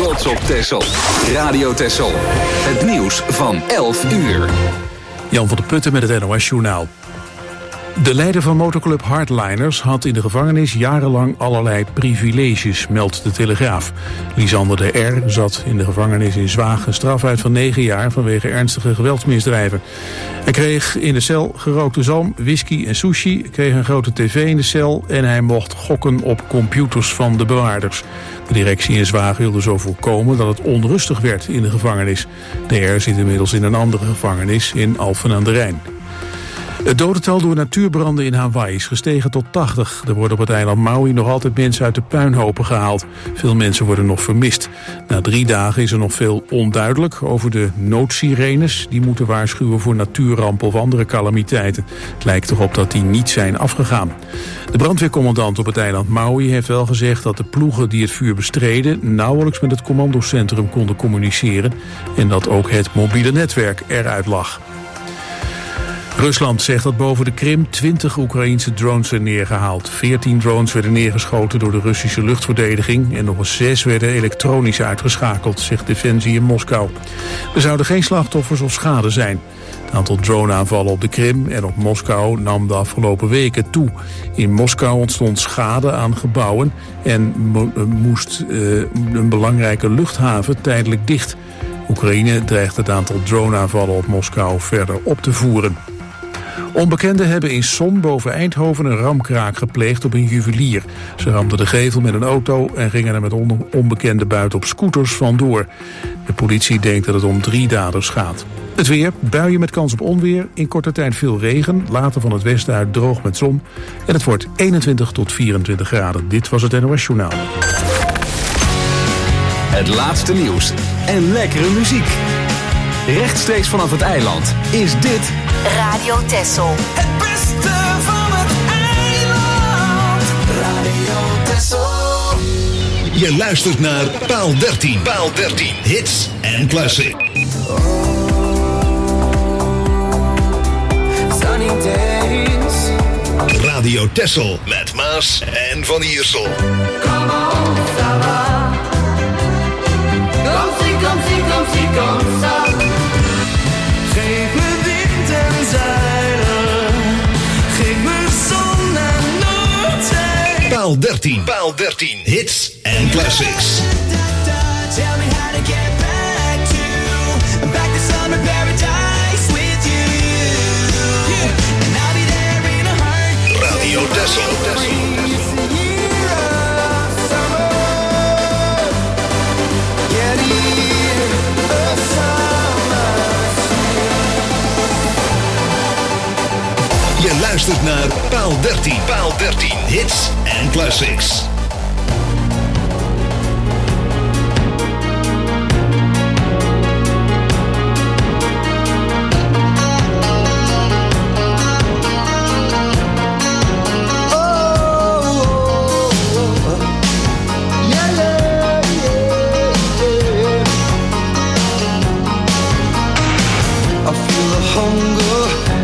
trots op Texel. Radio Texel. Het nieuws van 11 uur. Jan van der Putten met het NOS-journaal. De leider van motorclub Hardliners had in de gevangenis jarenlang allerlei privileges, meldt de Telegraaf. Lisander de R. zat in de gevangenis in Zwaag een straf uit van 9 jaar vanwege ernstige geweldsmisdrijven. Hij kreeg in de cel gerookte zalm, whisky en sushi, kreeg een grote tv in de cel en hij mocht gokken op computers van de bewaarders. De directie in Zwaag wilde zo voorkomen dat het onrustig werd in de gevangenis. De R. zit inmiddels in een andere gevangenis in Alphen aan den Rijn. Het dodental door natuurbranden in Hawaii is gestegen tot 80. Er worden op het eiland Maui nog altijd mensen uit de puinhopen gehaald. Veel mensen worden nog vermist. Na 3 dagen is er nog veel onduidelijk over de noodsirenes. Die moeten waarschuwen voor natuurrampen of andere calamiteiten. Het lijkt erop dat die niet zijn afgegaan. De brandweercommandant op het eiland Maui heeft wel gezegd dat de ploegen die het vuur bestreden nauwelijks met het commandocentrum konden communiceren en dat ook het mobiele netwerk eruit lag. Rusland zegt dat boven de Krim 20 Oekraïense drones zijn neergehaald. 14 drones werden neergeschoten door de Russische luchtverdediging en nog eens 6 werden elektronisch uitgeschakeld, zegt Defensie in Moskou. Er zouden geen slachtoffers of schade zijn. Het aantal droneaanvallen op de Krim en op Moskou nam de afgelopen weken toe. In Moskou ontstond schade aan gebouwen en moest een belangrijke luchthaven tijdelijk dicht. Oekraïne dreigt het aantal droneaanvallen op Moskou verder op te voeren. Onbekenden hebben in Som boven Eindhoven een ramkraak gepleegd op een juwelier. Ze ramden de gevel met een auto en gingen er met onbekenden buiten op scooters vandoor. De politie denkt dat het om 3 daders gaat. Het weer, buien met kans op onweer, in korte tijd veel regen, later van het westen uit droog met zon. En het wordt 21 tot 24 graden. Dit was het NOS Journaal. Het laatste nieuws en lekkere muziek. Rechtstreeks vanaf het eiland is dit Radio Texel. Het beste van het eiland. Radio Texel. Je luistert naar Paal 13. Paal 13. Hits en classic. Sunny days. Radio Texel met Maas en Van Iersel. Come on, Sarah. Kom, sa. Geef me wind en zeilen. Geef me zon en noordzee. Paal 13. Paal 13. Hits en classics. Tell me how to get back to summer paradise with you. And I'll be there in a heart. Radio Texel. Je luistert naar Paal 13. Paal 13. Hits en classics.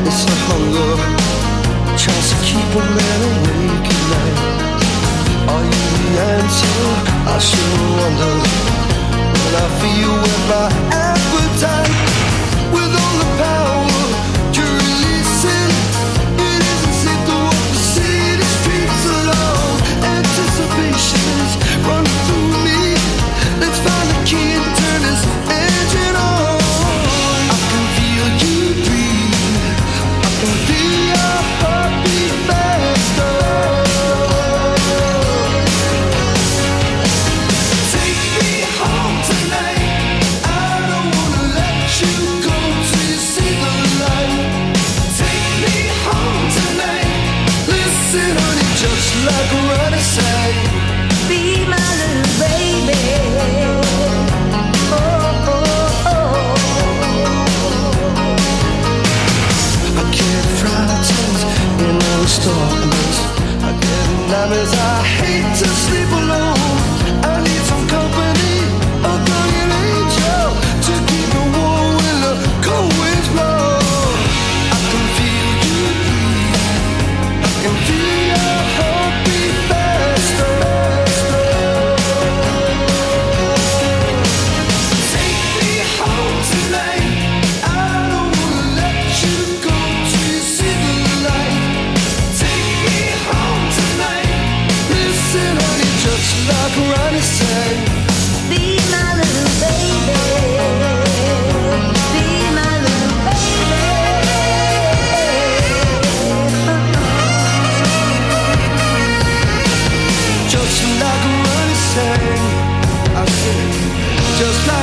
Tries to keep a man awake at night. All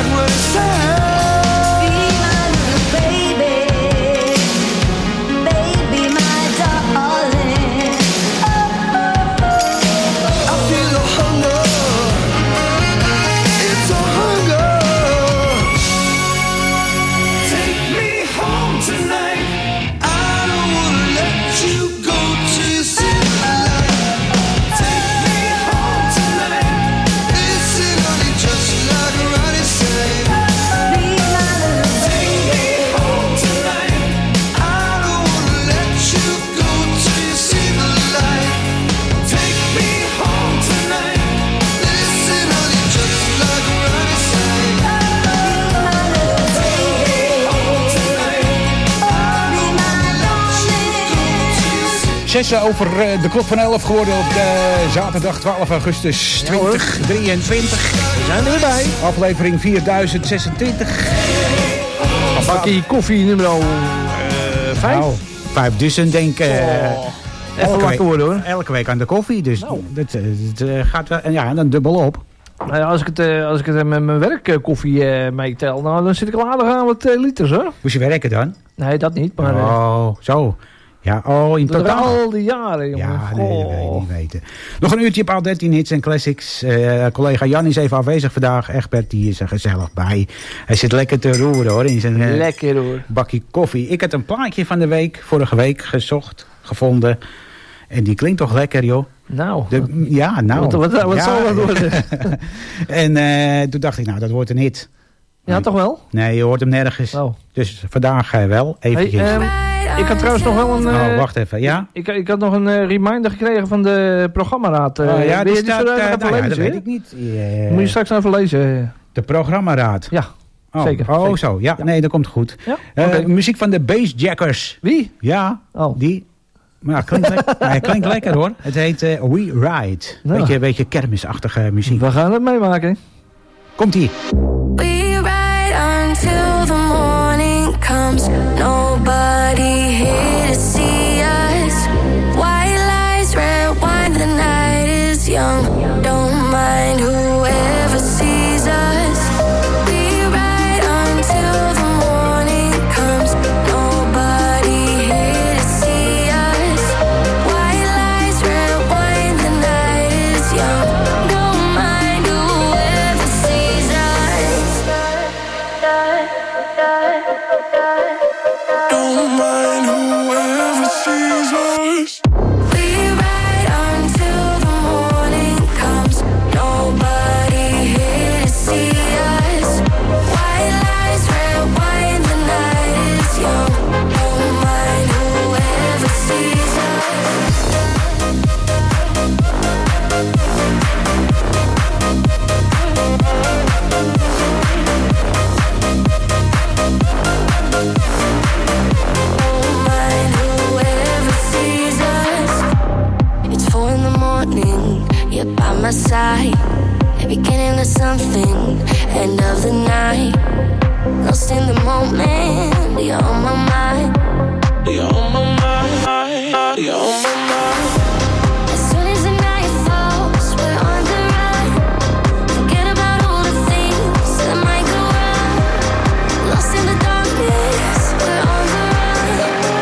like what it says. Be my little baby, baby, my darling. I feel a hunger. It's a hunger. Take me home tonight. I don't wanna let you go till you see the light. Take me home tonight. Listen, honey, just like Ronnie said. Be my little Take me home tonight. I don't wanna let you go till you see the light. Take me home tonight. Listen, honey, just like Ronnie said. Take me home tonight. I don't wanna let you go till you see. 6 over de klok van 11 geworden op zaterdag 12 augustus 2023. We zijn er weer bij. Aflevering 4026. Een bakje koffie nummer 5. Nou, 5000 denk ik. Even wakker worden hoor. Elke week aan de koffie, dus Nou. dat gaat wel, en ja, dan dubbel op. Nou ja, als ik het met mijn werkkoffie meetel, nou, dan zit ik al aardig aan wat liters hoor. Moest je werken dan? Nee, dat niet, maar Oh, zo. Ja, oh, in dat totaal. al die jaren, jongen. Ja, nee, dat wil je Goh. niet weten. Nog een uurtje Paal 13 hits en classics. Collega Jan is even afwezig vandaag. Egbert die is er gezellig bij. Hij zit lekker te roeren hoor in zijn Lekker hoor. bakje koffie. Ik had een plaatje van de week, vorige week, gevonden. En die klinkt toch lekker joh. Nou, Ja, nou. wat ja. zal dat worden? En toen dacht ik, nou dat wordt een hit. Ja, toch wel? Nee, je hoort hem nergens. Oh. Dus vandaag wel, eventjes. Ik had trouwens nog wel een... oh, wacht even, ja? Ik had nog een reminder gekregen van de programmaraad. Oh, ja, wil die je die staat, zo even nou ja, lezen? dat weet ik niet. Moet je straks even lezen. De programmaraad. Ja, Oh, zeker. Oh, zeker. zo. Ja, nee, dat komt goed. Ja? Oké. Muziek van de Bassjackers. Wie? Ja, Oh. die. Maar ja, klinkt hij klinkt lekker hoor. Het heet We Ride. Ja. Beetje kermisachtige muziek. We gaan het meemaken. Komt-ie. We ride until the morning comes. Nobody here to see us. White lies, red wine, the night is young. Don't mind whoever sees us. We ride until the morning comes. Nobody here to see us. White lies, red wine, the night is young. Don't mind whoever sees us. Don't mind whoever sees us. We ride until the morning comes. Nobody here to see us. White lies, red wine, the night is young. Don't mind whoever sees us. Don't mind whoever sees us. It's 4 in the morning, you're by my side. The beginning of something, end of the night. Lost in the moment, you're on my mind. You're on my mind. You're on my mind. As soon as the night falls, we're on the run. Forget about all the things that might go wrong. Lost in the darkness, we're on the run.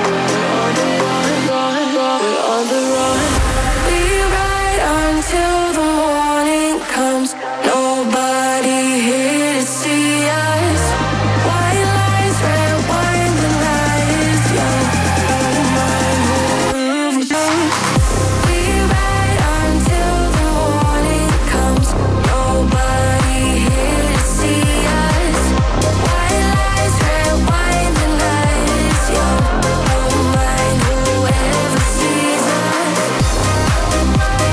We're on the run. We ride until the morning comes. Nobody here to see us. White lies, red wine, the night is young. Don't mind whoever sees. We ride until the morning comes. Nobody here to see us. White lies, red wine, the night is young. Don't mind whoever sees us.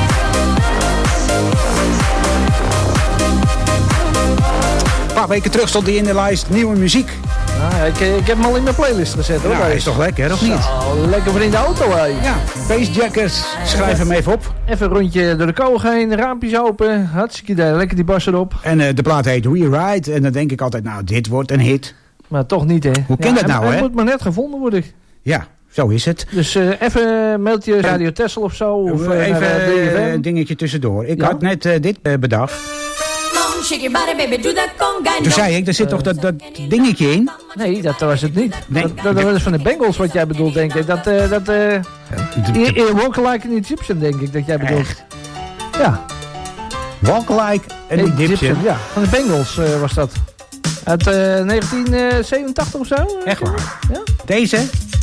Een paar weken terug stond hij in de lijst. Nieuwe muziek. Nou, ik heb hem al in mijn playlist gezet hoor. Nou, hij is toch lekker, of niet? Zo, lekker voor in de auto hé. Ja, Bassjackers. Schrijf hem even op. Even een rondje door de koog heen, raampjes open. Hartstikke idee, lekker die bas erop. En de plaat heet We Ride. En dan denk ik altijd, nou, dit wordt een hit. Maar toch niet hè. Hoe kan dat nou, hij hè? moet maar net gevonden worden. Ja, zo is het. Dus even een mailtje Radio Tessel of zo. Of Even naar, DFM. een dingetje tussendoor. Ik Ja? had net dit bedacht. on, shake your body, baby, do that conga. Toen zei ik, daar zit toch dat dingetje in? Nee, dat was het niet. Nee. Dat was van de Bengals wat jij bedoelt, denk ik. Walk Like an Egyptian, denk ik, dat jij bedoelt. Echt? Ja. Walk Like an Egyptian. Ja, van de Bengals was dat. Uit 1987 of zo. Echt waar? Ja? Deze?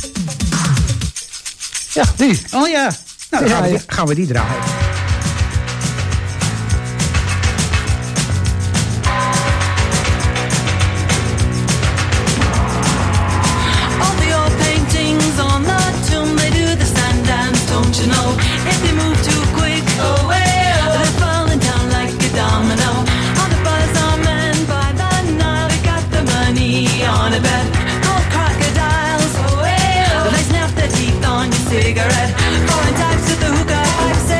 Ja, die. Oh ja. Nou, dan gaan we die draaien. All the old paintings on the tomb, they do the sun dance, don't you know? If they move too quick, they're falling down like a domino. All the buzz are men by the Nile, they got the money on a bet. Gold crocodiles, they snap their teeth on your cigarette. Foreign types with the hookah pipe say,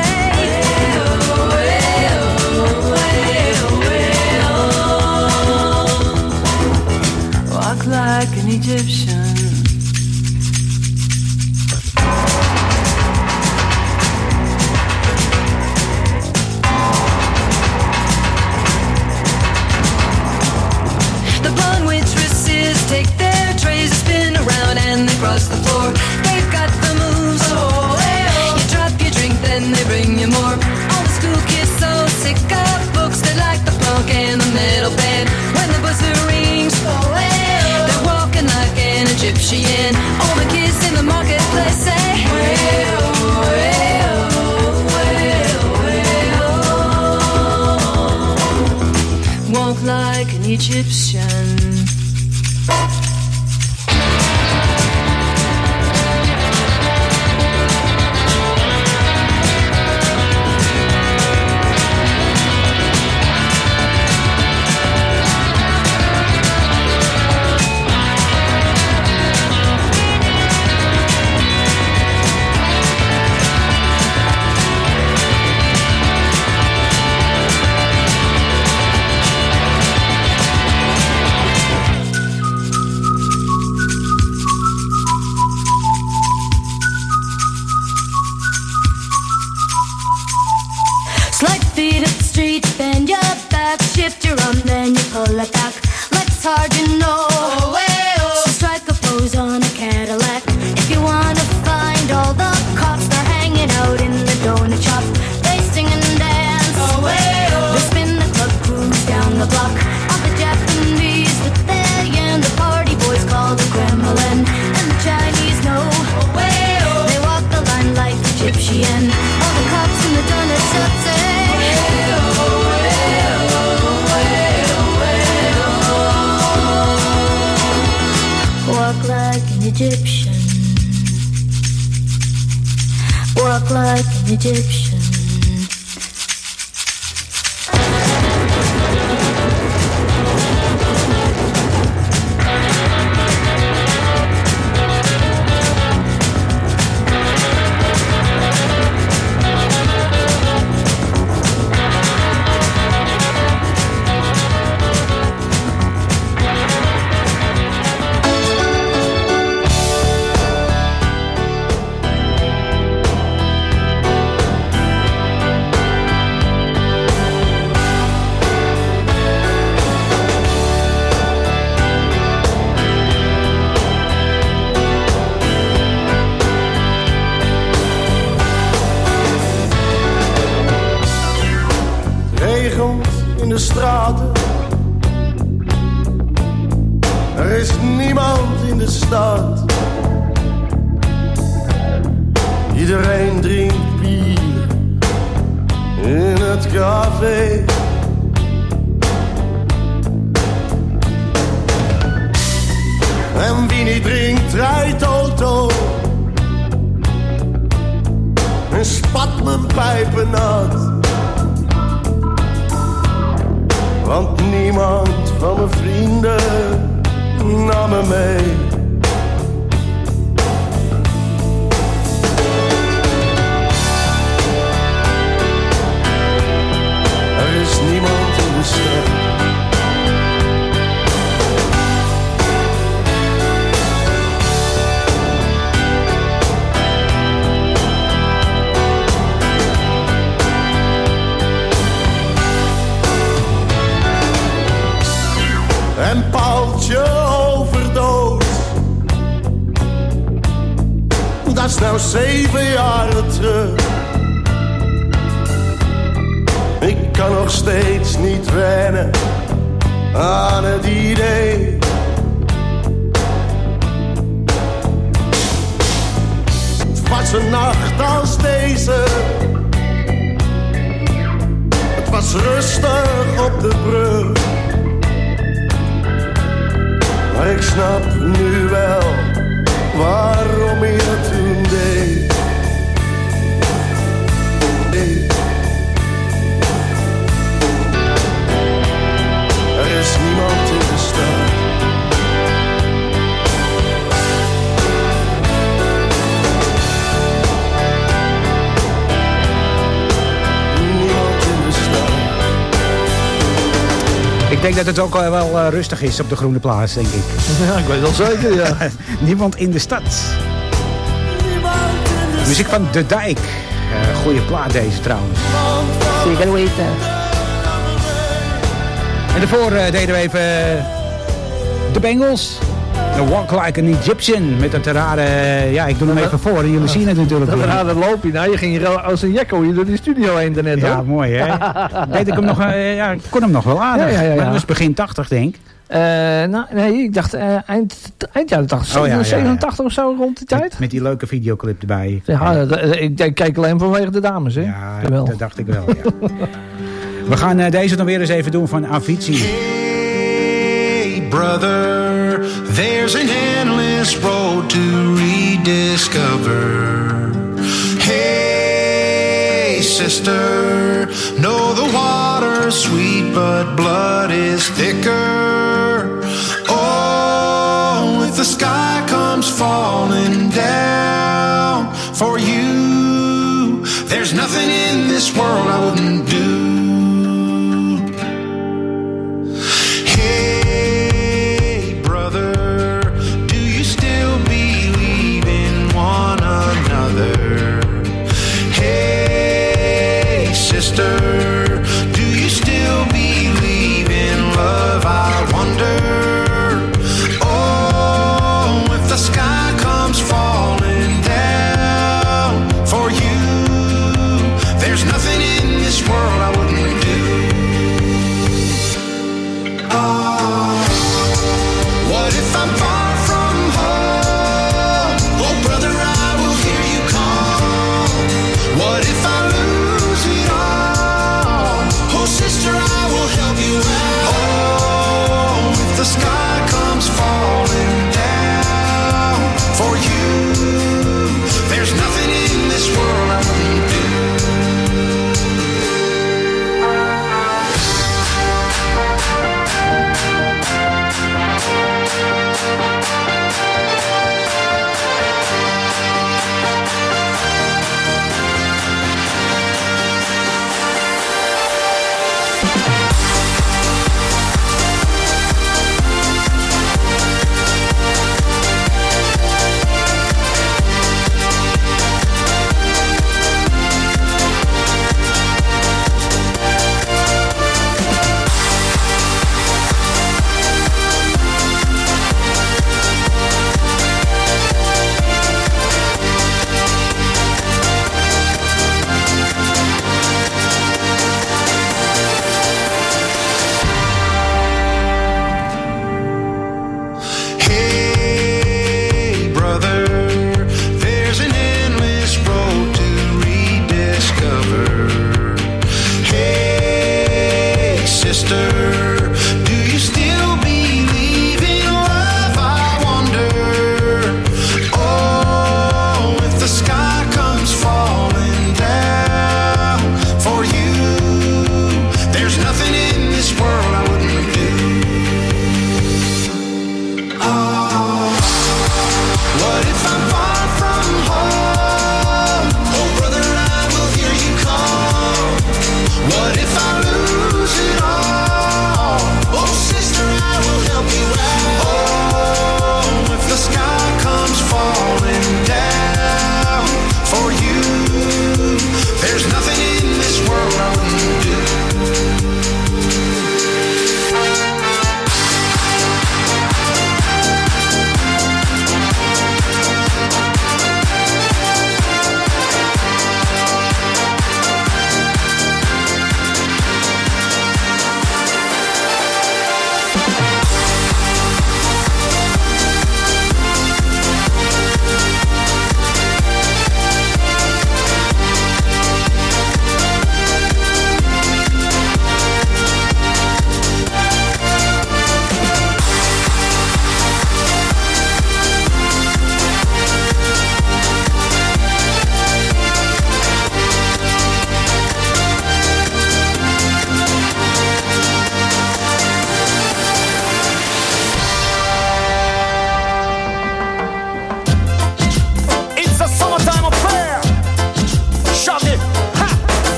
walk like an Egyptian. The blonde waitresses take their trays, spin around and they cross the floor. They've got the moves. You drop your drink, then they bring you more. All the school kids so sick of books, they like the punk and the metal band. When the buzzer rings, they're walking like an Egyptian. All the kids in the marketplace say, walk like an Egyptian. Slight feet up the street, bend your back, shift your arm, then you pull it back. Like it's hard, you know. So strike a pose on a Cadillac. If you wanna find all the cops, they're hanging out in the donut shop. They sing and dance. They spin the club, cruise down the block. All the Japanese with their yen, the party boys call the Kremlin, and the Chinese know. They walk the line like Egyptian. All the cops in the donut shop say, walk like an Egyptian. Walk like an Egyptian. Regent in de straten. Er is niemand in de stad. Iedereen drinkt bier in het café. En wie niet drinkt, rijdt auto en spat mijn pijpen nat. Want niemand van mijn vrienden nam me mee. Er is niemand in de stad. is nou 7 jaren terug. Ik kan nog steeds niet wennen aan het idee. Het was een nacht als deze. Het was rustig op de brug. Maar ik snap nu wel waarom je het toen deed. Er is niemand in de stad. Niemand in de stad. Ik denk dat het ook wel rustig is op de Groene Plaats, denk ik. Ja, ik weet wel zeker, ja. Niemand in de stad. Muziek van De Dijk. Goeie plaat deze trouwens. Zeker weten. En daarvoor deden we even de Bengals. The Walk Like an Egyptian. Met dat rare... ja, ik doe hem even voor. Jullie zien het natuurlijk. Dat rare loopje. Nou, je ging als een jekko hier door die studio heen daarnet, hoor. Ja, mooi hè. Deed ik hem nog, ja, ik kon hem nog wel aardig. Ja. Maar dat was begin 80 denk ik. Nou, nee, ik dacht eind jaren 80. Oh, ja, 87 of zo rond die tijd. Met die leuke videoclip erbij. Ja, ik kijk alleen vanwege de dames, hè. Ja, dat dacht ik wel, ja. We gaan deze dan weer eens even doen van Avicii. Hey brother, there's an endless road to rediscover. Hey sister, know the water's sweet but blood is thicker. Oh, if the sky comes falling down for you, there's nothing in this world I wouldn't do. Do you still believe in love? I wonder. Oh, if the sky comes falling down for you, there's nothing in this world I wouldn't do. Oh, what if I'm far from home? Oh, brother, I will hear you call. What if I lose it all? Sister, I will help you out. Oh, if the sky comes falling down for you, there's nothing in this world I wouldn't do. What if I lose it all?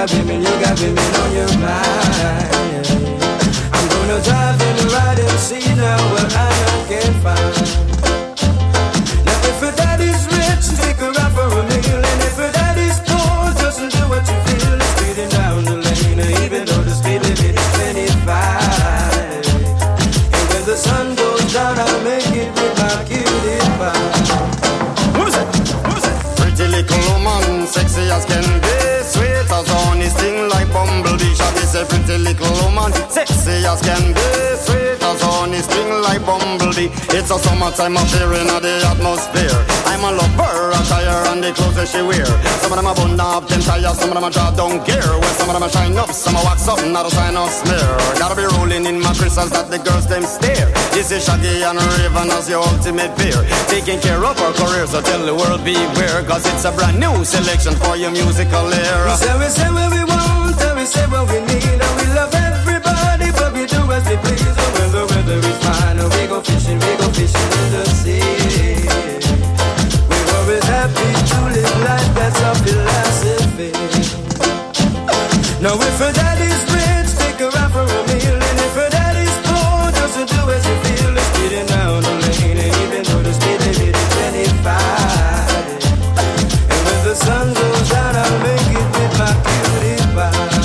got women on your mind. I'm gonna drive in the ride and see now what I can find. Now if her daddy's rich, take her out for a meal, and if her daddy's poor, just do what you feel. It's speeding down the lane, even though the speed limit is 25. And when the sun goes down, I'll make it with my cutie pie. Who's it? Pretty little woman, sexy as can be, sweet as honey, sting like bumblebee. Shall we say pretty little woman, sexy as can be, sweet as honey, sting like bumblebee. It's a summertime affair in the atmosphere. I'm a lover, a tire and the clothes that she wear. Some of them are bun up, them tires, some of them are draw down gear. Well, some of them are shine up, some are wax up, not a sign of smear. Gotta be rolling in my crystals that the girls them stare. This is Shaggy and Raven as your ultimate peer, taking care of our career, so tell the world beware, cause it's a brand new selection for your musical era. We say what we want, and we say what we need, and we love everybody, but we do as we please. And when the weather is fine, and we go fishing in the sea. We're always happy to live life, that's our philosophy. Now if her daddy's rich, take her out for a meal, and if her daddy's poor, just do as you feel. It's speeding down the lane, and even though the speed limit is 25. And when the sun goes down, I'll make it with my cutie pie.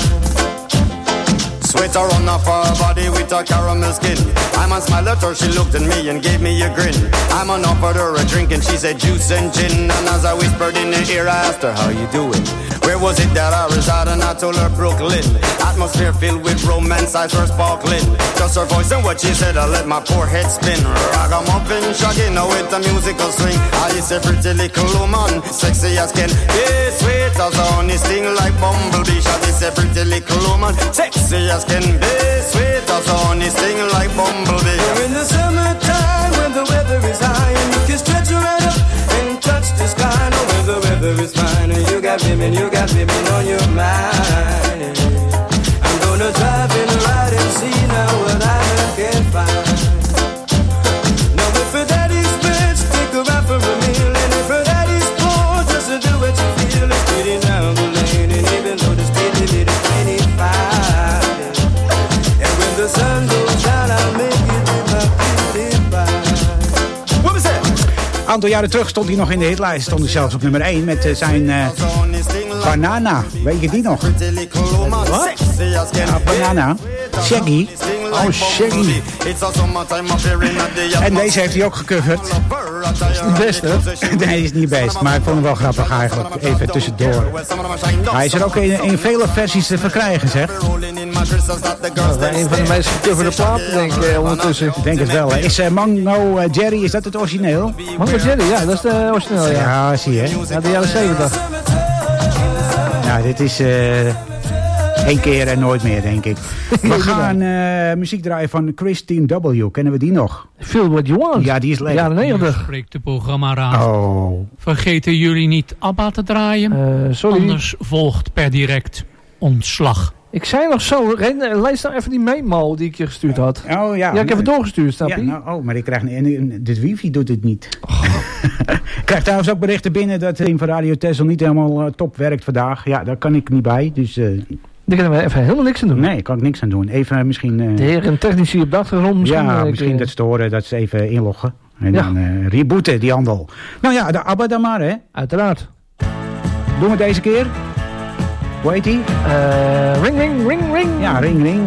Sweater on off her body with a caramel skin. I'm a smile at her, she looked at me and gave me a grin. I'm on offered her a drink and she said juice and gin. And as I whispered in her ear, I asked her, how you doing? Where was it that I resided? And I told her Brooklyn. Atmosphere filled with romance, eyes were sparkling. Just her voice and what she said, I let my poor head spin. Ragamuffin, Shaggy, now with a musical swing. I is a pretty little woman, sexy as can be, sweet as honey, sting like bumblebee. Shaggy is a pretty little woman, sexy as can be, sweet as honey, sting like bumblebee. You're in the summertime when the weather is high, and you can stretch right up and touch the sky. No, when the weather is fine, and you got women on your mind. I'm gonna drive in the ride and see now what I can find. Now if her daddy's rich, take her out for a meal, and if her daddy's poor, just do what you feel. It's speeding down the lane, and even though the speed limit is 25. And when the sun goes down, I'll make it with my cutie pie. What was that? Een aantal jaren terug stond hij nog in de hitlijst. Stond hij zelfs op nummer 1 met zijn Banana. Weet je die nog? Wat? Ja, Banana. Shaggy. Oh, Shaggy. En deze heeft hij ook gecoverd. Is niet best, hè? Nee, is niet best. Maar ik vond hem wel grappig eigenlijk. Even tussendoor. Hij is er ook in vele versies te verkrijgen, zeg. Een van de meest gecoverde platen, denk ik, ondertussen. Ik denk het wel. Hè. Is Mango Jerry, is dat het origineel? Mango Jerry, ja, dat is de origineel, ja. Ja, zie je. Ja, de jaren 70. Nou, dit is één keer en nooit meer, denk ik. We gaan muziek draaien van Christine W. Kennen we die nog? Feel What You Want. Ja, die is lekker. Jaren 90. Spreekt de programmaraad. Oh. Vergeten jullie niet ABBA te draaien? Sorry. Anders volgt per direct ontslag. Ik zei nog zo, lees nou even die memo die ik je gestuurd had. Oh ja. Ja, ik heb het doorgestuurd, snap je? Ja, nou, maar ik krijg de wifi doet het niet. Oh. Ik krijg trouwens ook berichten binnen dat het team van Radio Texel niet helemaal top werkt vandaag. Ja, daar kan ik niet bij, dus... Daar kunnen we even helemaal niks aan doen. Nee, daar kan ik niks aan doen. Even misschien... de heren technici op de achtergrond misschien. Ja, misschien dat storen, dat ze even inloggen. En dan rebooten, die handel. Nou ja, de ABBA dan maar, hè? Uiteraard. Doen we deze keer? Hoe heet die? Ring, ring, ring, ring. Ja, ring, ring.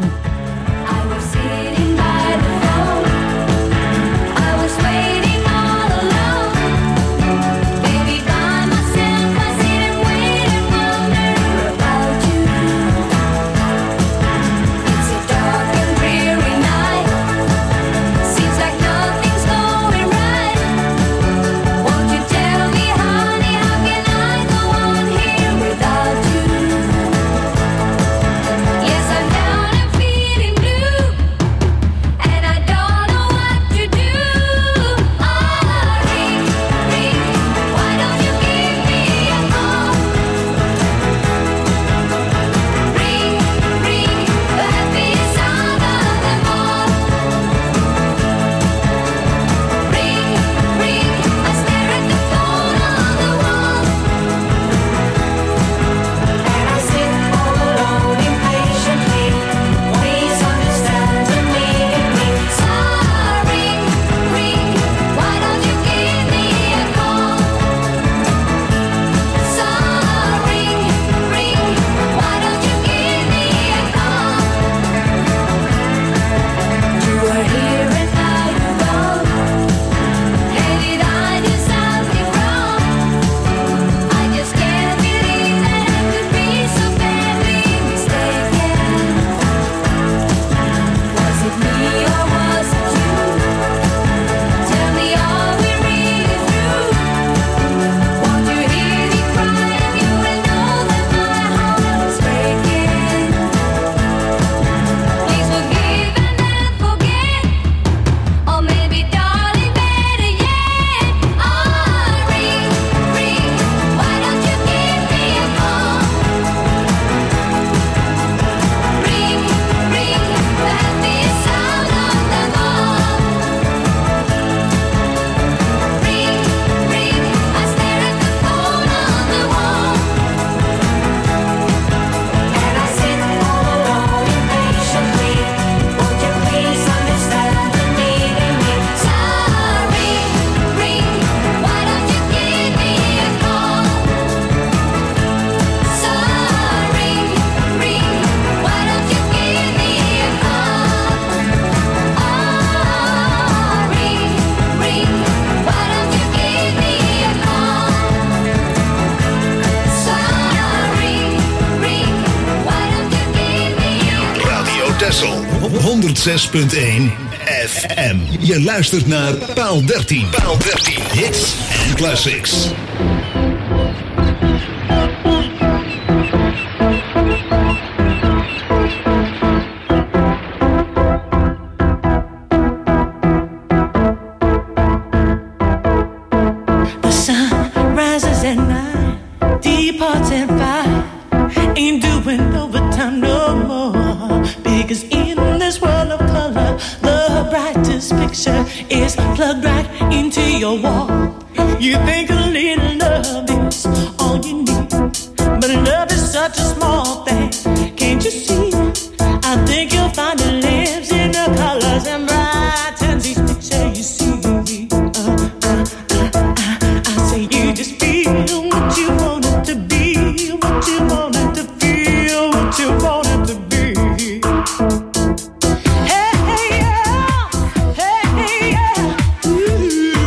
Yes, I'm down and feeling FM. Je luistert naar Paal 13. Paal 13. Hits en classics. The sun rises at 9, departs at 5. Ain't doing overtime no more. Because in this world of color, the brightest picture is plugged right into your wall. You think a little love is all you need, but love is such a small thing. Can't you see? I think you'll find it lives in the colors and brightens each picture you see. I say you just feel what you want it to be, what you want it to feel, what you want it to be. Hey, hey, yeah. Hey, hey, yeah. Ooh.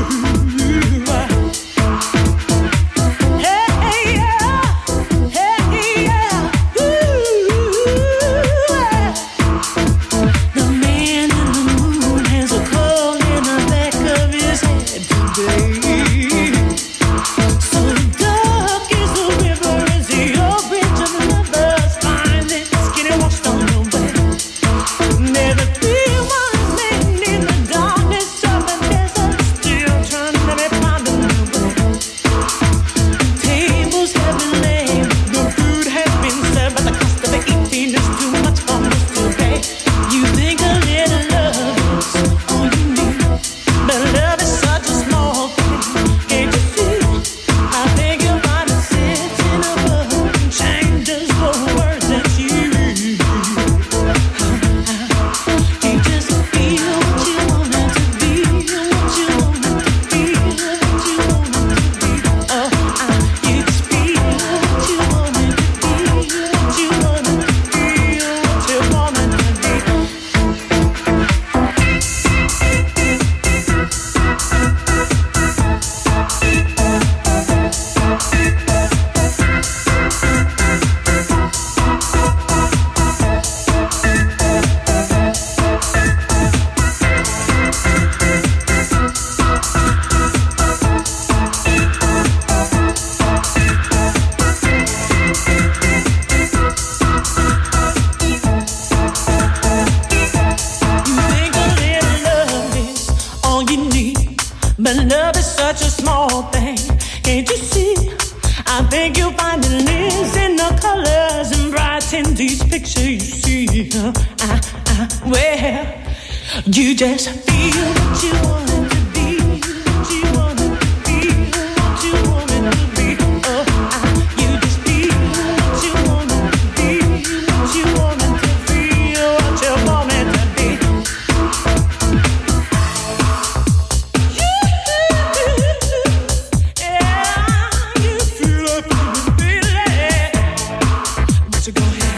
Hey, hey, yeah. Hey, yeah. Ooh. The man in the moon has a cold in the back of his head today. So dark is the river, is the old bridge of lovers, finally getting washed on the way. Never feel one man in the darkness of the desert, still trying to be found on the way. Tables have been laid, the food has been served, but the cost of the eating is too much for us to pay. You think a little love is all you need, but love is such a small thing. Can't you see? I think you'll find it sits in a book and changes the words that you read. You just feel what you want it to be, what you want it to feel, what you want it to be. You just feel what you want it to be, what you want it to feel, what you want it to be. You think a little love is all you need, but love is such a small thing. Can't you see? I think you'll find it lives in the colors and brighten these pictures you see. Well, you just feel what you want it to be, what you want it to feel, what you want it to be. You just feel what you want it to be, what you want it to feel, what you want it to be. You feel it, feel it, but you go ahead.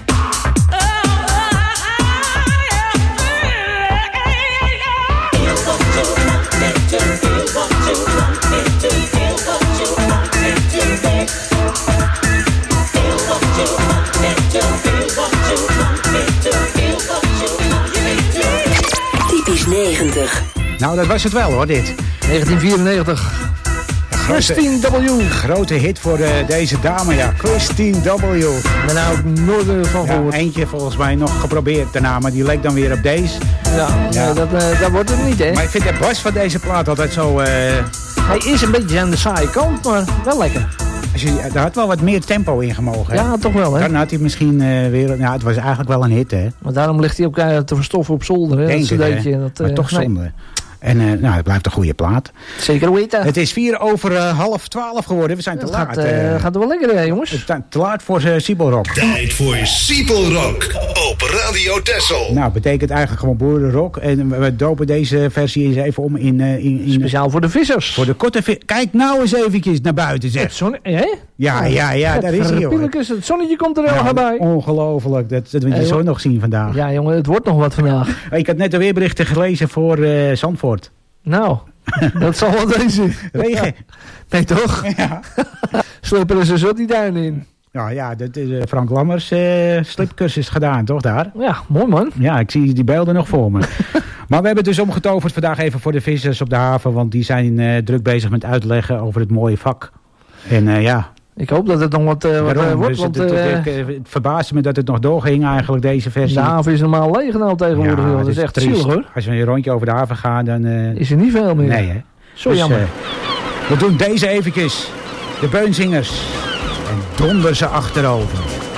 Typisch 90. Nou, dat was het wel hoor, dit. 1994. Christine W. Grote hit voor deze dame, ja. Christine W. Ik ben nou ook nooit van gehoord. Eentje volgens mij nog geprobeerd daarna, maar die leek dan weer op deze. Ja. Nee, dat wordt het niet, hè. Maar ik vind de bas van deze plaat altijd zo... Hij is een beetje aan de saaie kant, maar wel lekker. Daar had wel wat meer tempo in gemogen. Ja, toch wel, hè. Dan had hij misschien weer... Nou, het was eigenlijk wel een hit, hè. Maar daarom ligt hij ook te verstoffen op zolder, hè. Denk dat cd'tje. maar toch zonde. En nou, het blijft een goede plaat. Zeker weten. Het is 11:04 geworden. We zijn te laat. Gaat er wel lekker, hè, jongens? Te laat voor Siebelrock. Tijd voor Siebelrock op Radio Texel. Nou, betekent eigenlijk gewoon boerenrock. En we dopen deze versie eens even om in speciaal voor de vissers. Voor de korte vissers. Kijk nou eens eventjes naar buiten, zeg. Ja, daar is hij, hoor. Het zonnetje komt er heel bij. Ongelooflijk. Dat wil je zo nog zien vandaag. Ja, jongen, het wordt nog wat vandaag. Ik had net de weerberichten gelezen voor Zandvoort. Nou, dat zal wel deze. Regen. Nee, toch? Ja. Slepen ze zo die duinen in. Ja, Frank Lammers slipcursus gedaan, toch daar? Ja, mooi man. Ja, ik zie die beelden nog voor me. Maar we hebben dus omgetoverd vandaag even voor de vissers op de haven. Want die zijn druk bezig met uitleggen over het mooie vak. En ja... Ik hoop dat het nog wat wordt. Dus want, het verbaasde me dat het nog doorging eigenlijk, deze versie. De haven is normaal leeg nou tegenwoordig. Ja, dat is echt zielig hoor. Als we een rondje over de haven gaan, dan... is er niet veel meer. Nee, hè. Zo jammer. We doen deze eventjes. De Beunzingers. En donder ze achterover.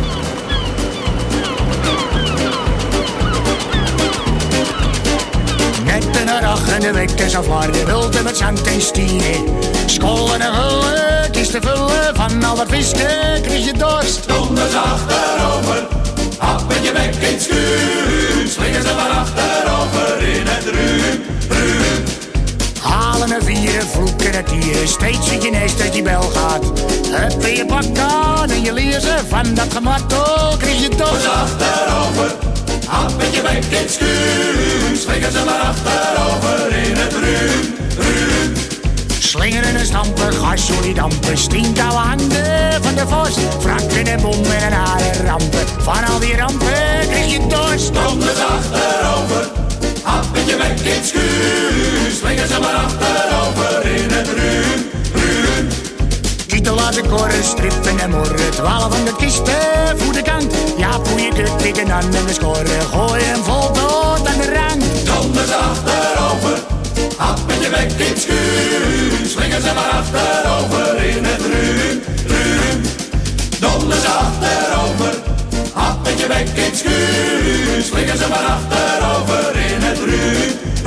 Net in de dag en de week is afwaarde, wilde met zang en stieren. Scholen en vullen, kies te vullen, van al dat visken krijg je dorst. Donders achterover, hap met je bek in het schuur. Slingen ze maar achterover in het ruim. Halen en vieren, vloeken en tieren, steeds zit je neus dat je bel gaat. Hup in je pak aan en je lezen, van dat gemartel krijg je dorst. Donders achterover, hap met je bek in het schuur. Slingen ze maar achterover in het ruim. Slingeren en stampen, gas door die dampen, stinkoude handen van de vos. Wrakken en bommen en haren rampen, van al die rampen krijg je dorst. Donders achterover, hap met je bek in het schuur. Slingen ze maar achterover in het ruim. Titel laten korren, strippen en morren, 12 van de kisten voor de kant. Ja, poe je kut, pikken aan en de scoren, gooi hem vol dood aan de rand. Donders achterover, hap met je bek in het schuur. Slingen ze maar achterover in het ruim. Donders achterover, hap met je bek in het schuur. Slingen ze maar achterover in het ruim.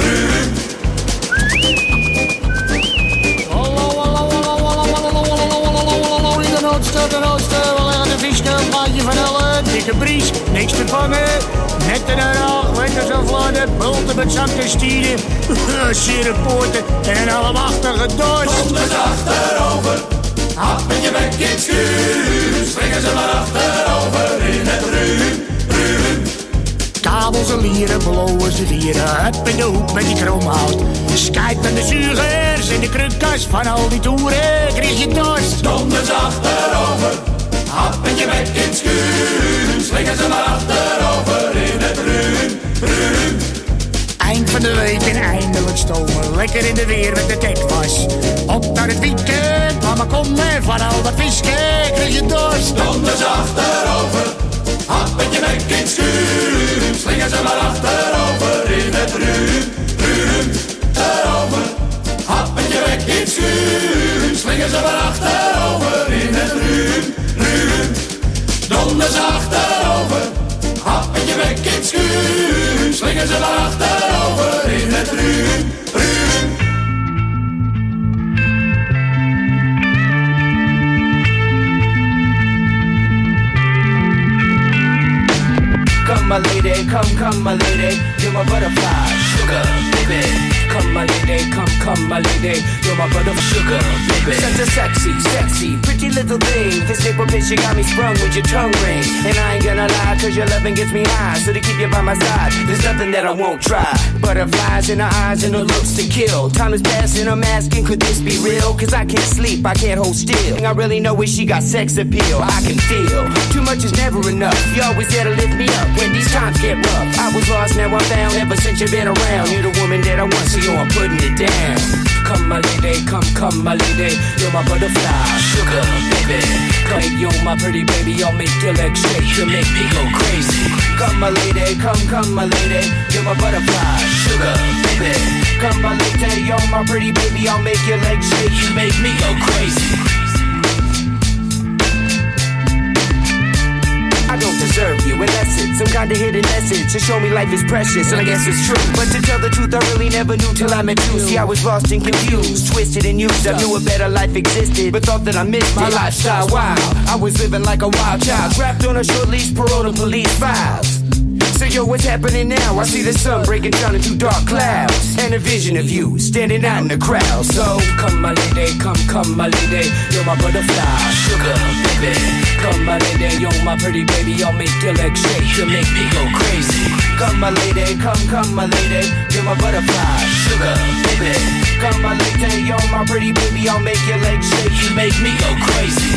De noodste, we leggen de visje, een plaatje van elle, dikke bries, niks te vangen. Net in de dag, weet je zo vladen, bulten met zak en stieren, zere poorten en een allemachtige dorst. Donders achterover, hap met je bek in het schuur. Slingen ze maar achterover in het ruim. Kabels en lieren, blowen ze dieren, hup in de hoek met die kroomhout. Skype en de zuigers in de krukas van al die toeren, krijg je dorst. Donders achterover, hap met je bek in het schuur. Slingen ze maar achterover in het ruim. Eind van de week en eindelijk stomen, lekker in de weer met de tekwas. Op naar het weekend, laat maar komen, van al dat visken krijg je dorst. Donders achterover, hap met je bek in het schuur. Slingen ze maar achterover in het ruim. Achterover, hap met je bek in het schuur. Slingen ze maar achterover in het ruim. Donders achterover, hap met je bek in het schuur. Slingen ze maar achterover in het ruim. Come my lady, come my lady, you're my butterfly, sugar, baby. Come my lady, come my lady, you're my butterfly, sugar, baby. Such a sexy, pretty little thing. This paper bitch, you got me sprung with your tongue ring. And I ain't gonna lie, cause your loving gets me high. So to keep you by my side, there's nothing that I won't try. Butterflies in her eyes and her looks to kill. Time is passing, I'm asking, could this be real? Cause I can't sleep, I can't hold still. I really know is she got sex appeal, I can feel. Too much is never enough, you always there to lift me up when these times get rough. I was lost, now I'm found, ever since you've been around. You're the woman that I want, so I'm putting it down. Come my lady, come my lady, you're my butterfly, sugar, baby. Come, you're my pretty baby, I'll make your legs shake, you make me go crazy. Come my lady, come my lady, you're my butterfly, sugar, baby. Come my lady, you're my pretty baby, I'll make your legs shake, you make me go crazy. I don't deserve you, unless it's some kind of hidden message to show me life is precious, and I guess it's true. But to tell the truth, I really never knew till I met you. See, I was lost and confused, twisted and used. I knew a better life existed, but thought that I missed my lifestyle wild. I was living like a wild child, trapped on a short leash, paroled to police files. So yo, what's happening now? I see the sun breaking down into dark clouds, and a vision of you standing out in the crowd. So come my lady, come my lady, you're my butterfly, sugar, baby. Come my lady, you're my pretty baby, I'll make your legs shake, you make me go crazy. Come my lady, come my lady, you're my butterfly, sugar, baby. Come my lady, you're my pretty baby, I'll make your legs shake, you make me go crazy.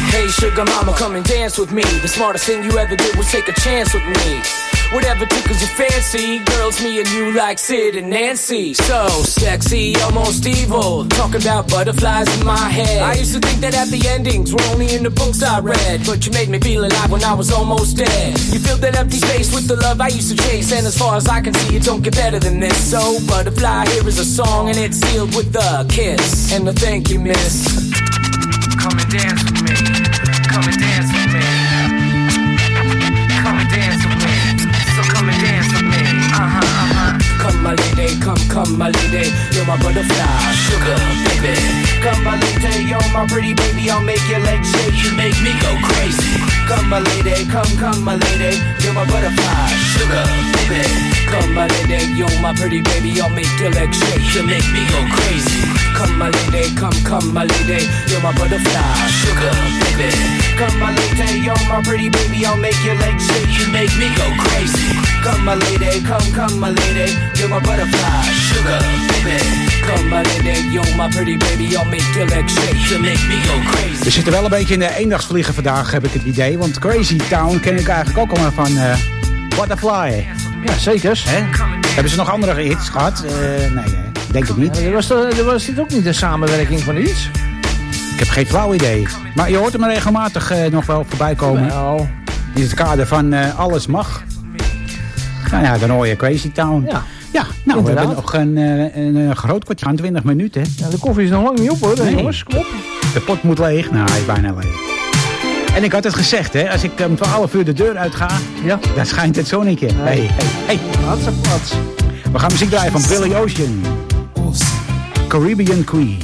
Hey sugar mama, come and dance with me. The smartest thing you ever did was take a chance with me. Whatever tickles your fancy, girls, me and you like Sid and Nancy. So sexy, almost evil, talking about butterflies in my head. I used to think that happy endings were only in the books I read, but you made me feel alive when I was almost dead. You filled that empty space with the love I used to chase, and as far as I can see, it don't get better than this. So butterfly, here is a song, and it's sealed with a kiss and a thank you, miss. Come and dance with me. Come and dance with me. Come and dance with me. So come and dance with me. Come my lady, come my lady. You're my butterfly, sugar baby. Come my lady, you're my pretty baby. I'll make your legs shake, you make me go crazy. Come my lady, come my lady. You're my butterfly, sugar baby. Come my lady, you're my pretty baby. I'll make your legs shake, you make me go crazy. Come my lady, come my lady. You're my butterfly, sugar baby. Come my lady, you're my pretty baby. I'll make your legs shake, you make me go crazy. Come my lady, come my lady. You're my butterfly, sugar baby. Come my lady, you're my pretty baby. I'll make your legs shake, you make me go crazy. We zitten wel een beetje in de eendagsvliegen vandaag, heb ik het idee. Want Crazy Town ken ik eigenlijk ook allemaal van Butterfly. Ja, zeker. Hebben ze nog andere hits gehad? Nee, denk ik niet. Was dit ook niet een samenwerking van iets? Ik heb geen flauw idee. Maar je hoort hem nog wel voorbij komen. Wel. In het kader van Alles Mag. Nou ja, dan hoor je Crazy Town. Ja, nou, we hebben nog een groot kwartier aan 20 minuten. Ja, de koffie is nog lang niet op hoor, jongens. Kom op. De pot moet leeg. Nou, hij is bijna leeg. En ik had het gezegd, hè. Als ik om 12 uur de deur uitga, dan schijnt het zonnetje. Hey. Pats. We gaan muziek draaien van Billy Ocean. Caribbean Queen.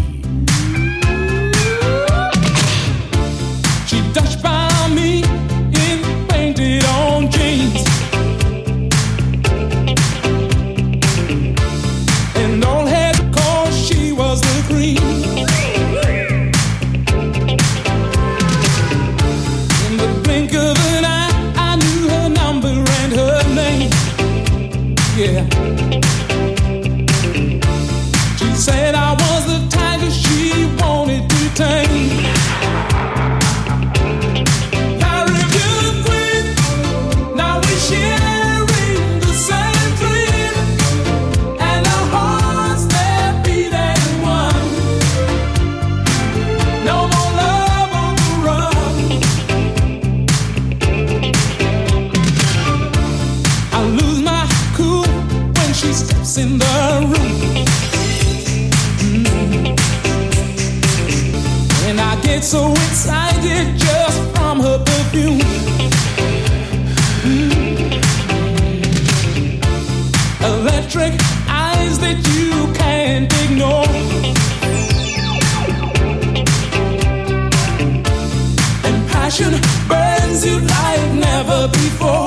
She touched by me in painted on jeans. And all had cause she was the queen. In the blink of an eye, I knew her number and her name. Yeah. She said I was the tiger she wanted to tame. In the room, and I get so excited just from her perfume. Electric eyes that you can't ignore, and passion burns you like never before.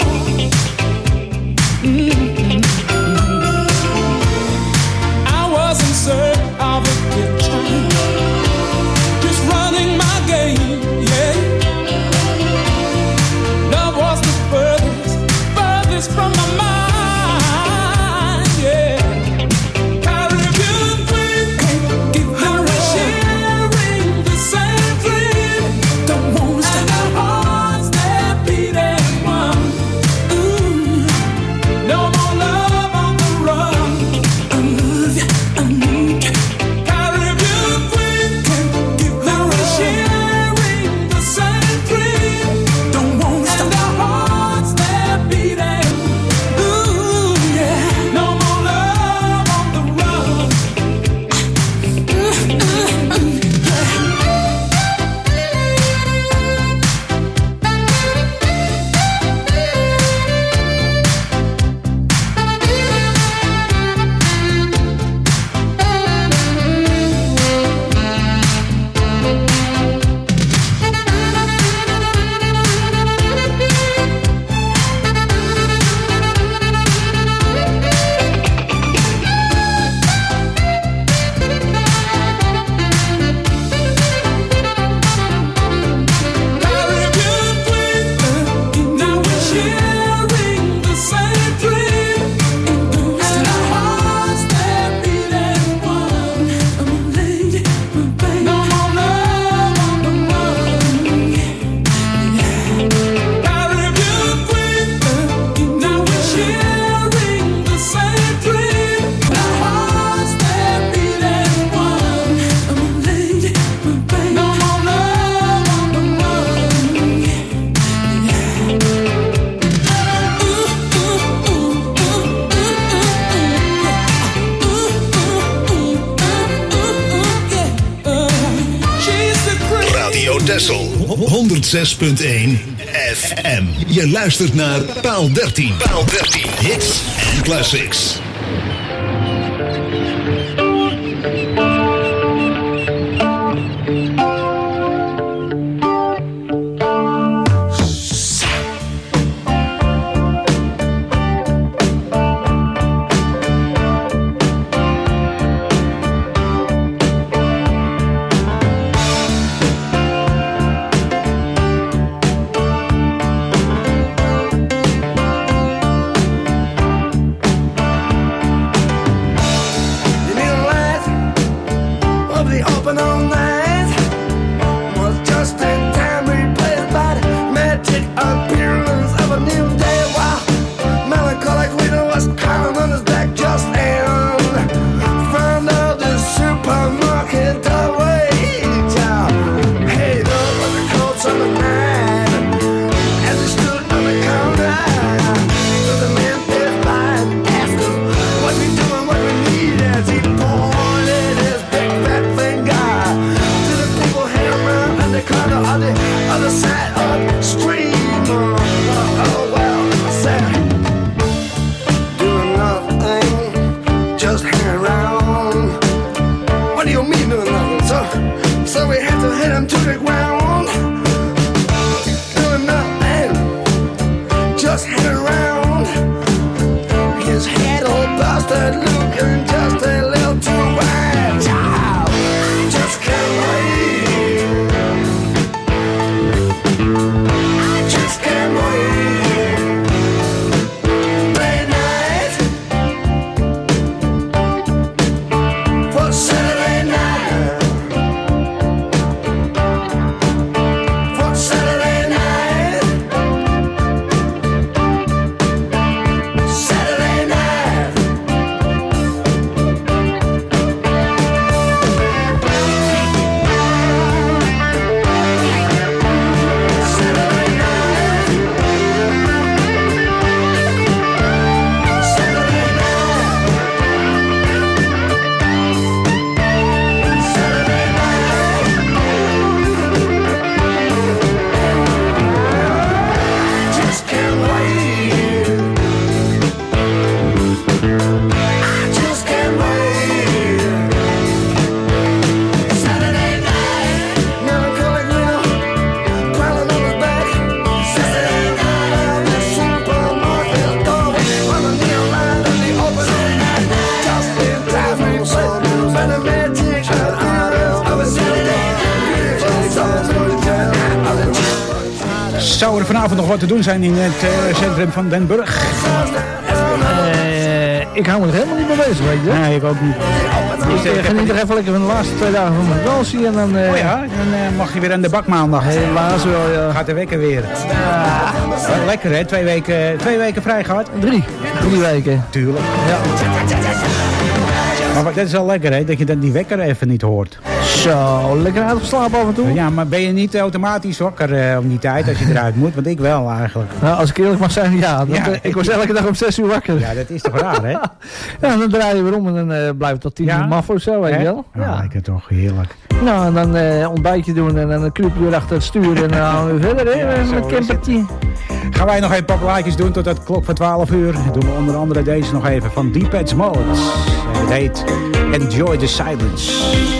Of a kitchen, just running my game, yeah. Texel 106.1 FM. Je luistert naar Paal 13. Paal 13. Hits en classics. Zou er vanavond nog wat te doen zijn in het centrum van Den Burg? Ik hou me er helemaal niet mee bezig, weet je. Nee, ik ook niet. Ik geniet er even lekker van de laatste 2 dagen van mijn vakantie en dan... Oh ja, dan mag je weer aan de bak maandag. Helaas wel, ja. Gaat de wekker weer. Wel lekker hè, 2 weken vrij gehad. 3 weken. Tuurlijk. Ja. Maar dat is wel lekker hè, dat je dan die wekker even niet hoort. Zo, lekker uitgeslapen af en toe. Ja, maar ben je niet automatisch wakker om die tijd als je eruit moet? Want ik wel eigenlijk. Nou, als ik eerlijk mag zijn, ja. Ik was elke dag om 6 uur wakker. Ja, dat is toch raar hè? Ja, dan draai je weer om en dan blijft het tot 10 uur maf of zo, weet je wel. Ja, lekker toch, heerlijk. Nou, en dan ontbijtje doen en dan kruip je weer achter het stuur en dan gaan we verder hè, met een campertje. Gaan wij nog een paar plaatjes doen tot het klok van 12 uur. Dan doen we onder andere deze nog even van Depeche Mode. En het heet Enjoy the Silence.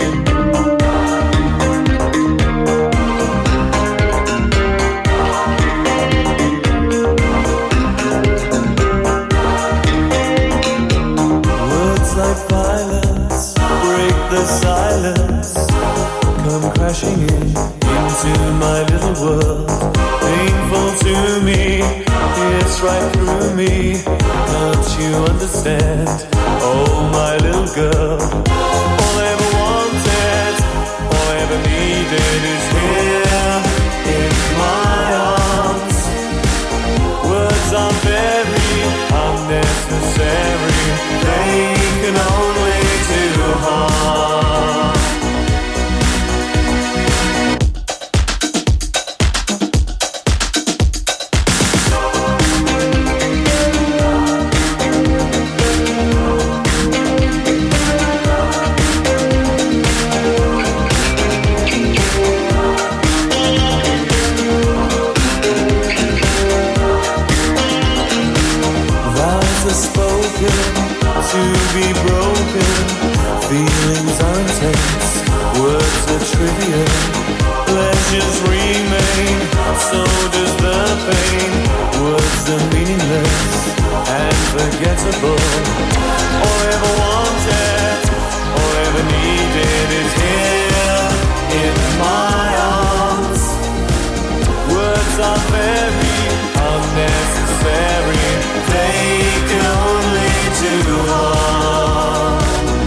Like violence, break the silence, come crashing into my little world. Painful to me, it's right through me. Don't you understand? Oh, my little girl. All I ever wanted, all I ever needed is here in my arms. Words are very unnecessary. They can only do harm. Words are trivial, pleasures remain. So does the pain. Words are meaningless and forgettable. All I ever wanted, all I ever needed is here in my arms. Words are very unnecessary. They can only do harm.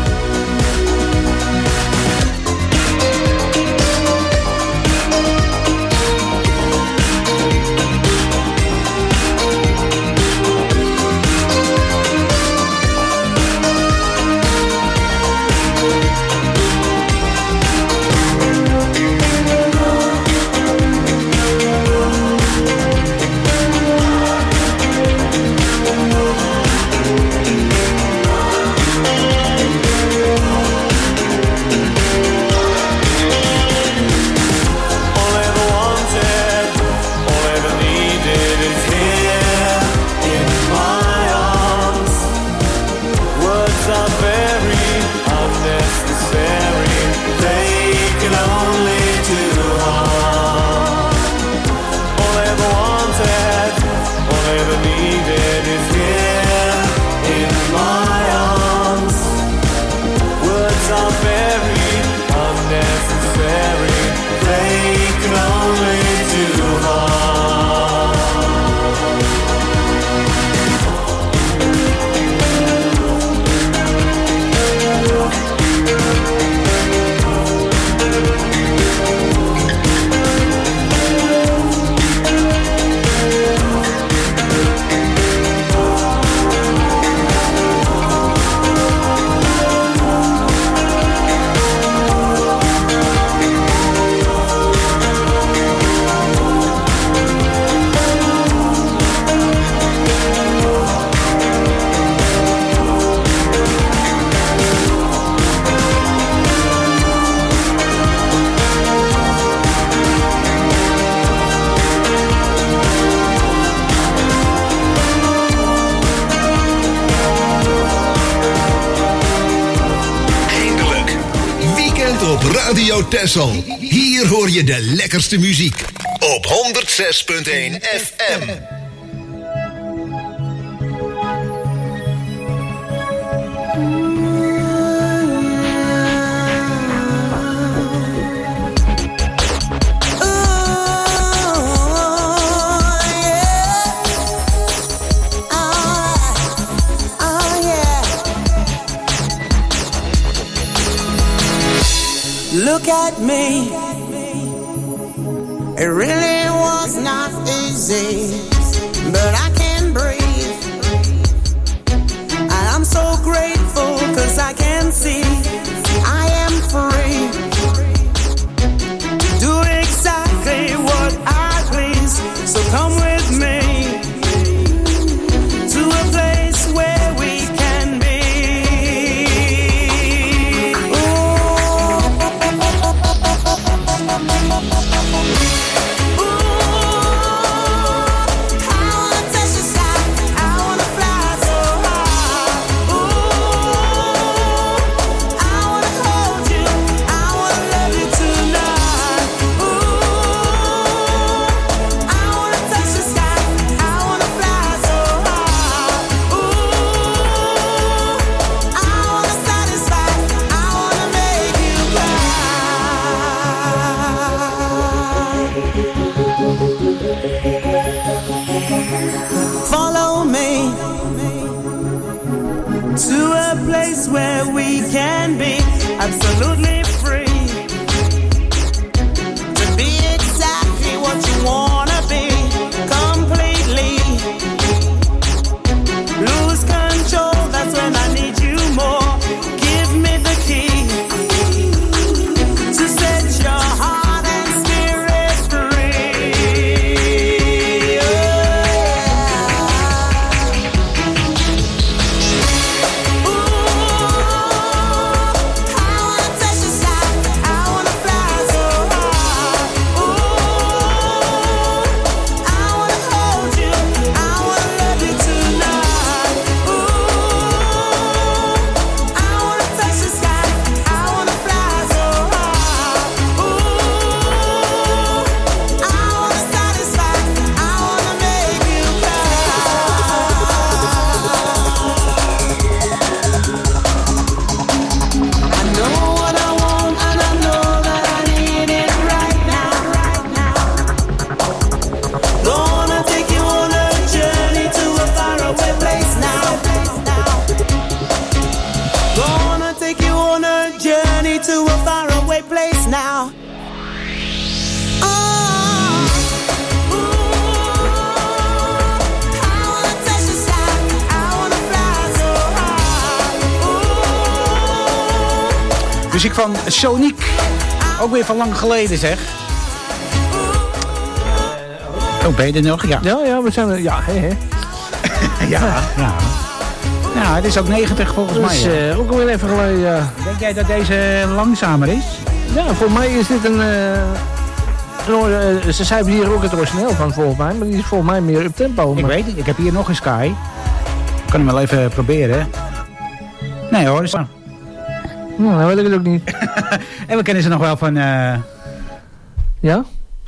Op Radio Texel. Hier hoor je de lekkerste muziek. Op 106.1 FM. Look at me. It really was not easy, but I can breathe. And I'm so grateful 'cause I can see I am free to do exactly what I please. So come with me to a place where we can be. Follow me to a place where we can be absolutely free to be exactly what you wanna be completely. Lose control, that's when I need you more. Give me the key to set your heart and spirit free. Ooh, I wanna touch the Muziek van Sonic. Ook weer van lang geleden, zeg. Oh, ben je er nog? Ja. Ja, we zijn er. Ja, hè. Ja. Ja, het is ook 90 volgens mij. Ook alweer even geleden, ja. Denk jij dat deze langzamer is? Ja, voor mij is dit een... ze schrijven hier ook het origineel van volgens mij, maar die is volgens mij meer up tempo. Ik weet het, ik heb hier nog een Sky. Ik kan hem wel even proberen. Nee hoor, is... Nou, dat weet ik het ook niet. En we kennen ze nog wel van... Ja?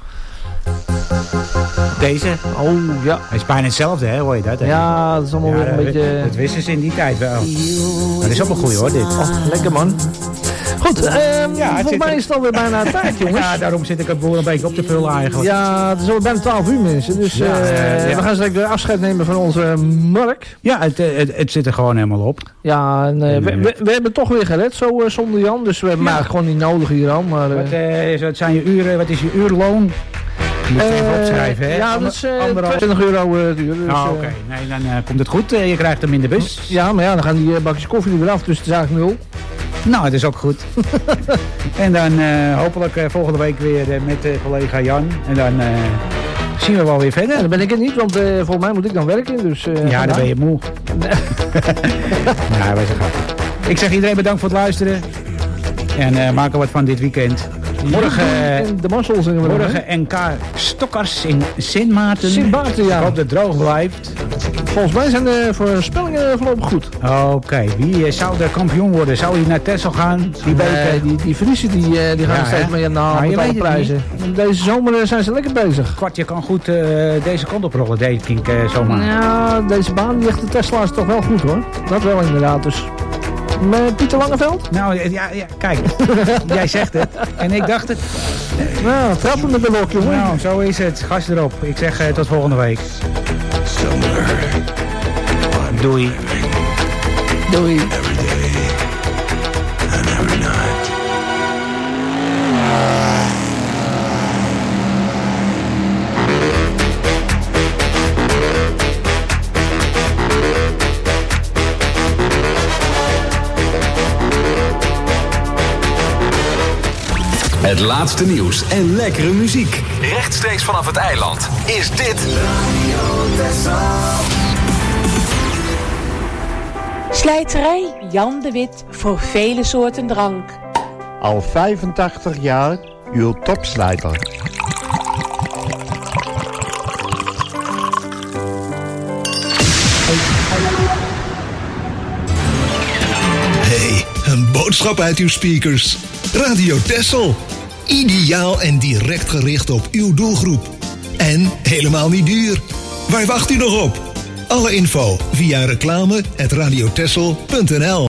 Deze. Oh, ja. Hij is bijna hetzelfde, hè? Hoor je dat? Hè? Ja, dat is allemaal weer een beetje... Dat wisten ze in die tijd wel. Maar dat is ook een goeie hoor, dit. Oh, lekker man. Goed, volgens mij is het alweer bijna tijd, jongens. Ja, daarom zit ik het boel een beetje op te vullen eigenlijk. Ja, het is alweer bijna 12 uur mensen. Dus we gaan straks weer afscheid nemen van onze Mark. Ja, het zit er gewoon helemaal op. Ja, en, we hebben het toch weer gered, zo zonder Jan. Dus we hebben het gewoon niet nodig hier al. Maar, wat zijn je uren, wat is je uurloon? Moet je even opschrijven, hè? Ja, dat is €20 het uur. Dus, oké. Nee, dan komt het goed. Je krijgt hem in de bus. Ja, maar ja, dan gaan die bakjes koffie er weer af. Dus het is eigenlijk 0. Nou, het is ook goed. En dan hopelijk volgende week weer met collega Jan. En dan zien we wel weer verder. Ja, dan ben ik het niet, want volgens mij moet ik dan werken. Dus, ja, dan ben je moe. Ja, wij zijn grappig. Ik zeg iedereen bedankt voor het luisteren. En maak er wat van dit weekend. Morgen, de Marsels in morgen NK Stokkers in Sint Maarten. Sint Maarten, ja. Ik hoop dat het droog blijft. Volgens mij zijn de voorspellingen voorlopig goed. Oké, wie zou er kampioen worden? Zou hij naar Texel gaan? Die Friesen die gaan steeds mee aan de haal met alle prijzen. Deze zomer zijn ze lekker bezig. Kwartje kan goed deze kant op rollen, denk ik zomaar. Ja, deze baan, die echte Tesla is toch wel goed hoor. Dat wel inderdaad, dus... Met Pieter Langeveld? Nou, ja, kijk. Jij zegt het. En ik dacht het. Nou, trappen met de lok, jongen. Nou, zo is het. Gas erop. Ik zeg tot volgende week. Doei. Doei. Het laatste nieuws en lekkere muziek. Rechtstreeks vanaf het eiland is dit... Slijterij Jan de Wit voor vele soorten drank. Al 85 jaar uw topslijter. Hey, een boodschap uit uw speakers. Radio Texel. Ideaal en direct gericht op uw doelgroep. En helemaal niet duur. Waar wacht u nog op? Alle info via reclame@radiotexel.nl